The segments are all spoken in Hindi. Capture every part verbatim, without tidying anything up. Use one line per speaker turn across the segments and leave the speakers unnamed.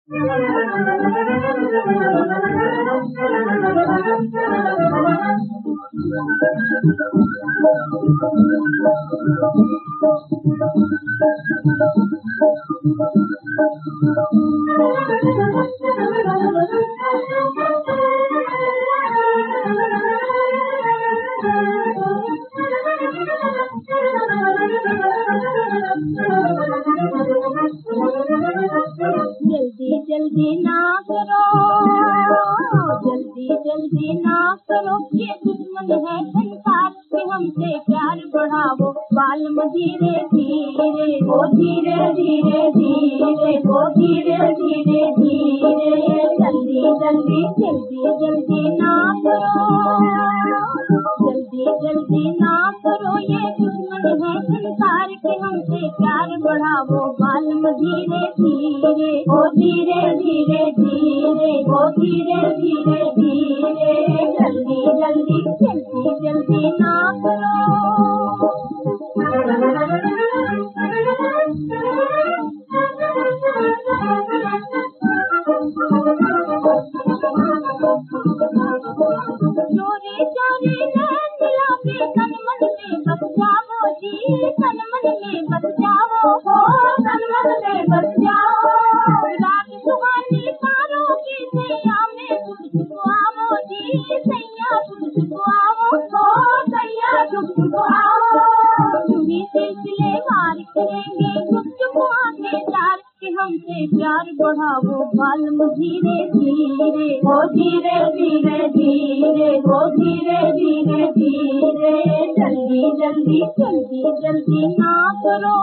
जल्दी जल्दी ना करो, जल्दी जल्दी ना करो, ये दुश्मन है संसार के, हमसे प्यार बढ़ाओ बालम धीरे धीरे, वो धीरे धीरे धीरे, वो धीरे धीरे धीरे। जल्दी जल्दी जल्दी जल्दी ना करो, जल्दी जल्दी ना करो, ये दुश्मन है संसार के, हमसे प्यार बढ़ाओ बालम धीरे धीरे, वो धीरे धीरे धीरे, वो धीरे धीरे धीरे। जल्दी जल्दी जल्दी जल्दी ना करो। चोरी चोरी नैन मिला के तन मन में बस जाओ जी, तन मन में बस जाओ हो, तन मन में बस जाओ। रात सुहानी तारों की सैया में छुप छुप आओ जी, सैया छुप छुप आओ हो, सैया छुप छुप आओ। तुम्ही सिलसिले वार करेंगे छुप छुप आके चार के, हमसे प्यार बढ़ाओ बालम धीरे धीरे, वो धीरे धीरे धीरे, वो धीरे धीरे धीरे। जल्दी जल्दी जल्दी जल्दी ना करो।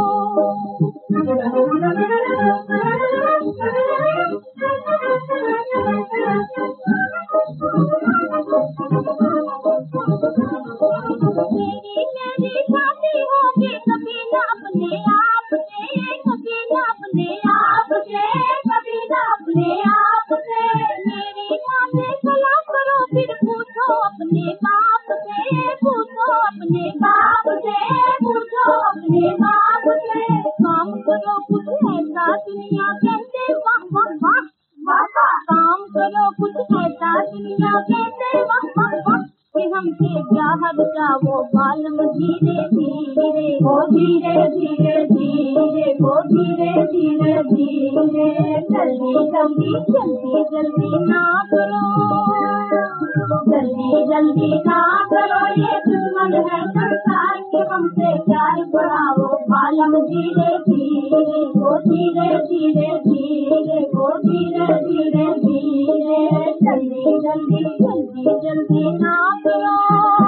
मेरी मेरी शादी होगी कभी ना अपने आप से, कभी ना अपने आप से, कभी ना अपने आप से। मेरी माँ से सलाह करो फिर पूछो अपने बाप से, पूछो अपने बाप से, पूछो अपने बाप से। काम करो कुछ ऐसा दुनिया कहते वाह वाह वाह वाह, काम करो कुछ ऐसा दुनिया कहते वाह वाह वाह, कि हमसे चाह बचाओ बालम धीरे धीरे, वो धीरे धीरे धीरे, वो धीरे धीरे धीरे। जल्दी जल्दी जल्दी जल्दी ना करो, जल्दी जल्दी ना करो, ये दुश्मन है संसार के, हमसे प्यार बढ़ाओ बालम धीरे धीरे, वो धीरे धीरे धीरे, वो धीरे धीरे धीरे। जल्दी जल्दी जल्दी जल्दी ना करो।